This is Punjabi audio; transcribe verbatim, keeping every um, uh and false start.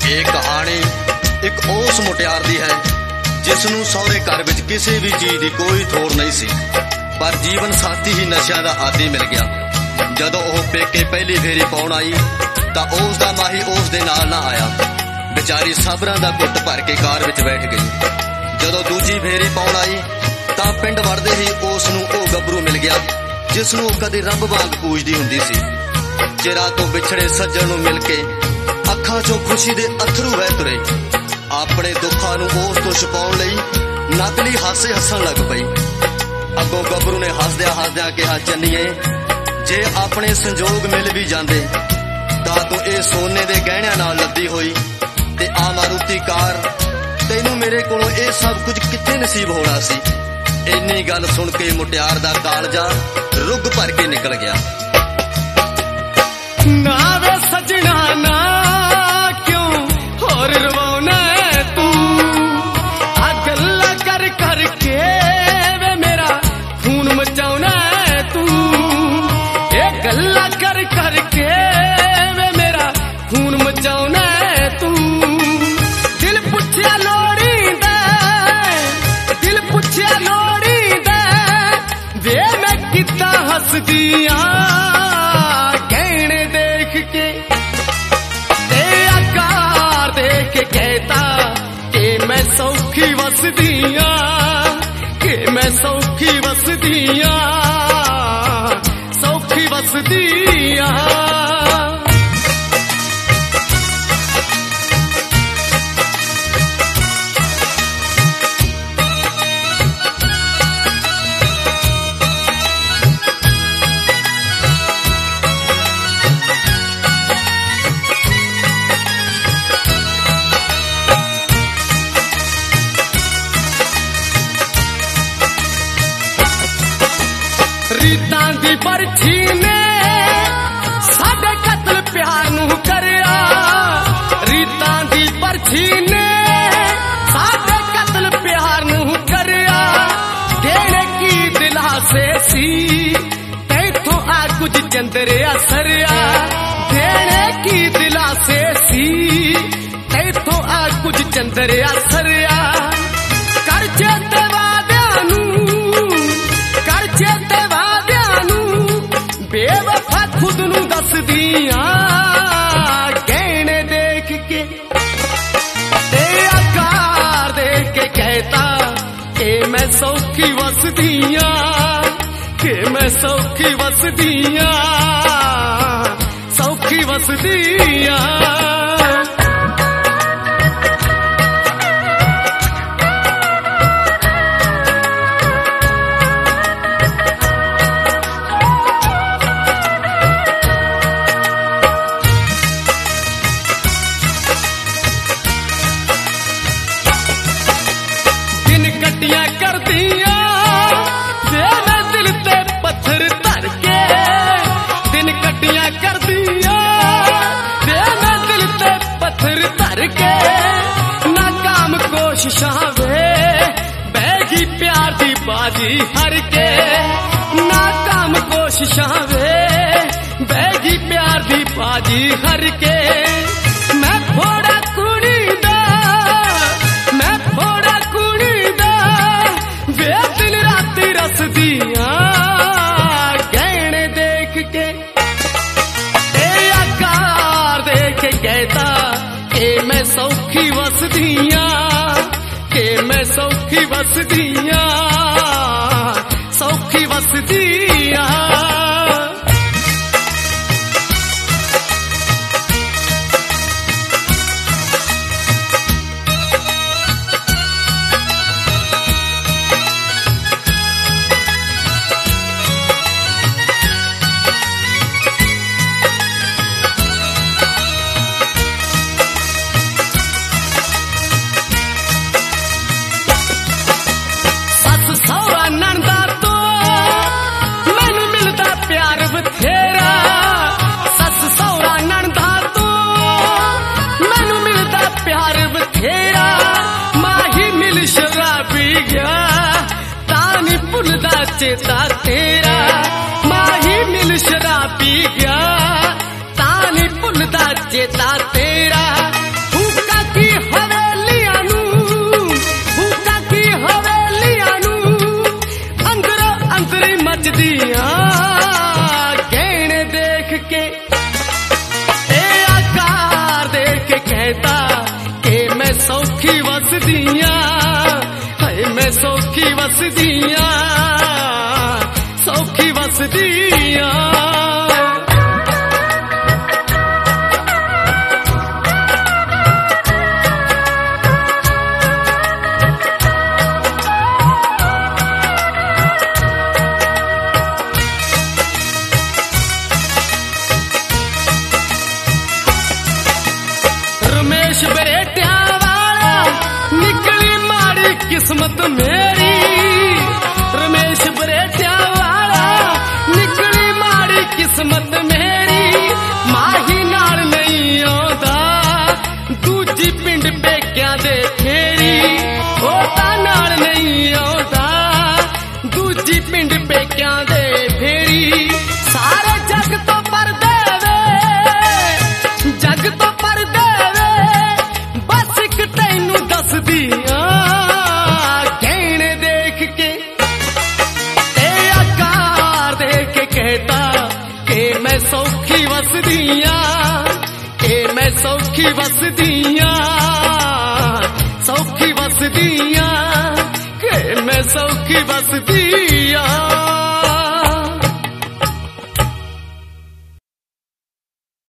ਇਹ ਕਹਾਣੀ ਇੱਕ ਉਸ ਮੁਟਿਆਰ ਦੀ ਹੈ ਜਿਸ ਨੂੰ ਸਹੁਰੇ ਘਰ ਵਿੱਚ ਕਿਸੇ ਵੀ ਚੀਜ਼ ਦੀ ਕੋਈ ਥੋੜ ਨਹੀਂ ਸੀ, ਪਰ ਜੀਵਨ ਸਾਥੀ ਹੀ ਨਸ਼ਿਆਂ ਦਾ ਆਦੀ ਮਿਲ ਗਿਆ। ਜਦੋਂ ਉਹ ਪੇਕੇ ਪਹਿਲੀ ਫੇਰੀ ਪਾਉਣ ਆਈ ਤਾਂ ਉਸ ਦਾ ਮਾਹੀ ਉਸ ਦੇ ਨਾਲ ਨਾ ਆਇਆ। ਵਿਚਾਰੀ ਸਾਬਰਾਂ ਦਾ ਘੁੱਟ ਭਰ ਕੇ ਕਾਰ ਵਿੱਚ ਬੈਠ ਗਈ। ਜਦੋਂ ਦੂਜੀ ਫੇਰੀ ਪਾਉਣ ਆਈ ਤਾਂ ਪਿੰਡ ਵੜਦੇ ਹੀ ਉਸ ਨੂੰ ਉਹ ਗੱਭਰੂ ਮਿਲ ਗਿਆ ਜਿਸ ਨੂੰ ਉਹ ਕਦੇ ਰੱਬ ਵਾਂਗ ਪੂਜਦੀ ਹੁੰਦੀ ਸੀ। ਚਿਰਾਂ ਤੋਂ ਵਿਛੜੇ ਸੱਜਣ ਨੂੰ ਮਿਲ ਕੇ ਅੱਖਾਂ 'ਚੋਂ ਖੁਸ਼ੀ ਦੇ ਅਥਰੂ ਵਹਿ ਤੁਰੇ। ਆਪਣੇ ਦੁੱਖਾਂ ਨੂੰ ਉਸ ਤੋਂ ਛੁਪਾਉਣ ਲਈ ਨਕਲੀ ਹਾਸੇ ਹੱਸਣ ਲੱਗ ਪਈ। ਅੱਗੋਂ ਗੱਭਰੂ ਨੇ ਹੱਸਦਿਆਂ ਹੱਸਦਿਆਂ ਕਿਹਾ, ਚੰਨੀਏ ਜੇ ਆਪਣੇ ਸੰਜੋਗ ਮਿਲ ਵੀ ਜਾਂਦੇ ਤਾਂ ਤੂੰ ਇਹ ਸੋਨੇ ਦੇ ਗਹਿਣਿਆਂ ਨਾਲ ਲੱਦੀ ਹੋਈ ਤੇ ਆ ਮਾਰੂਤੀ ਕਾਰ, ਤੈਨੂੰ ਮੇਰੇ ਕੋਲੋਂ ਇਹ ਸਭ ਕੁਝ ਕਿੱਥੇ ਨਸੀਬ ਹੋਣਾ ਸੀ। ਇੰਨੀ ਗੱਲ ਸੁਣ ਕੇ ਮੁਟਿਆਰ ਦਾ ਕਾਲਜਾ ਰੁੱਗ ਭਰ ਕੇ ਨਿਕਲ ਗਿਆ। ਨਾ ਵੇ ਸਜਣਾ ਨਾ ਕਿਉਂ ਹੋਰ ਰਵਾਉਣਾ ਤੂੰ, ਆ ਗੱਲਾਂ ਕਰ ਕਰਕੇ ਵੇ ਮੇਰਾ ਖੂਨ ਮਚਾਉਣਾ ਤੂੰ। ਇਹ ਗੱਲਾਂ ਕਰ ਕਰਕੇ ਵੇ ਮੇਰਾ ਖੂਨ ਮਚਾਉਣਾ ਤੂੰ। ਦਿਲ ਪੁੱਛਿਆ ਲੋੜੀਂਦਾ, ਦਿਲ ਪੁੱਛਿਆ ਲੋੜੀਂਦਾ ਵੇ ਮੈਂ ਕਿੱਦਾਂ ਹੱਸਦੀ ਆਂ ਸੌਖੀ ਵਸਦੀਆਂ, ਕਿ ਮੈਂ ਸੌਖੀ ਵਸਦੀਆਂ, ਸੌਖੀ ਵਸਦੀਆਂ। ਰੀਤਾਂ ਦੀ ਪਰਛੀ ਨੇ ਸਾਡੇ ਕਤਲ ਪਿਆਰ ਨੂੰ ਕਰਿਆ। ਰੀਤਾਂ ਦੀ ਪਰਛੀ ਨੇ ਸਾਡੇ ਕਤਲ ਪਿਆਰ ਨੂੰ ਕਰਿਆ। ਦੇਣੇ ਕੀ ਦਿਲਾਸੇ ਸੀ ਤੈਥੋਂ ਆ ਕੁਝ ਚੰਦਰਿਆ ਸਰਿਆ। ਦੇਣੇ ਕੀ ਦਿਲਾਸੇ ਸੀ ਤੈਥੋਂ ਆ ਕੁਝ ਚੰਦਰਿਆ ਸਰਿਆ। ਕਰਜ਼ੇ ਤੇ ਵਾਦਿਆਂ ਨੂੰ, ਕਰਜ਼ੇ ਤੇ ਬੇਵਫਾ ਖੁਦ ਨੂੰ ਦੱਸਦੀਆਂ ਗਹਿਣੇ ਦੇਖ ਕੇ ਤੇ ਆਕਾਰ ਦੇਖ ਕੇ ਕਹਿਤਾ ਕਿ ਮੈਂ ਸੌਖੀ ਵਸਦੀਆਂ, ਕਿ ਮੈਂ ਸੌਖੀ ਵਸਦੀਆਂ, ਸੌਖੀ ਵਸਦੀਆਂ। ਕੱਟੀਆਂ ਕਰਦੀਆਂ ਵੇ ਮੈਂ ਦਿਲ ਤੇ ਪੱਥਰ ਧਰ ਕੇ, ਦਿਨ ਕੱਟੀਆਂ ਕਰਦੀਆਂ ਵੇ ਮੈਂ ਦਿਲ ਤੇ ਪੱਥਰ ਧਰ ਕੇ। ਨਾਕਾਮ ਕੋਸ਼ਿਸ਼ਾਂ ਵੇ ਬਹਿ ਗਈ ਪਿਆਰ ਦੀ ਬਾਜੀ ਹਰ ਕੇ। ਨਾਕਾਮ ਕੋਸ਼ਿਸ਼ਾਂ ਵੇ ਬਹਿ ਗਈ ਪਿਆਰ ਦੀ ਬਾਜੀ ਹਰ ਕੇ। ਮੈਂ ਫੋੜਾ ਕੁੜੀ ਦਾ, ਮੈਂ ਫੋੜਾ ਕੁੜੀ ਦਾ ਵੇ ਦਿਨ ਰਾਤੀ ਰਸਦੀਆਂ ਗਹਿਣੇ ਦੇਖ ਕੇ ਤੇ ਆਕਾਰ ਦੇਖ ਕੇ ਕਹਿਤਾ ਕਿ ਮੈਂ ਸੌਖੀ ਵਸਦੀਆਂ, ਕਿ ਮੈਂ ਸੌਖੀ ਵਸਦੀਆਂ, ਸੌਖੀ ਵਸਦੀਆਂ। चेता तेरा माही मिल शराबी गया तानी भुलदा चेता तेरा। ਵਸਦੀਆਂ ਸੌਖੀ ਵਸਦੀਆਂ ਰਮੇਸ਼ ਬਰੇਟਿਆਂ ਵਾਲਾ ਨਿਕਲੀ ਮਾੜੀ ਕਿਸਮਤ ਮੇਰੀ ਰਮੇਸ਼ ਬਰੇਟਿਆਂ ਵਾਲਾ ਨਿਕਲੀ ਮਾੜੀ ਕਿਸਮਤ ਮੇਰੀ ਮਾਹੀ ਨਾਲ ਨਹੀਂ ਆਉਂਦਾ ਦੂਜੀ ਪਿੰਡ ਪੇਕਿਆਂ ਦੇ ਫੇਰੀ ਉਹ ਤਾਂ ਨਾਲ ਨਹੀਂ ਆਉਂਦਾ ਦੂਜੀ ਪਿੰਡ ਪੇਕਿਆਂ ਦੇ ਫੇਰੀ ਸਾਰੇ ਜੱਗ ਤੋਂ ਪਰਦੇ ਵੇ ਜੱਗ ਤੋਂ ਪਰਦੇ ਵੇ ਬਸ ਇੱਕ ਤੈਨੂੰ ਦੱਸਦੀ ਆ ਗਹਿਣੇ ਦੇਖ ਕੇ ਤੇ ਆਕਾਰ ਦੇਖ ਕੇ ਕਹਿਤਾ ਕਿ ਮੈਂ ਸੌਖੀ ਵਸਦੀ ਆ ਕਿ ਮੈਂ ਸੌਖੀ ਵਸਦੀ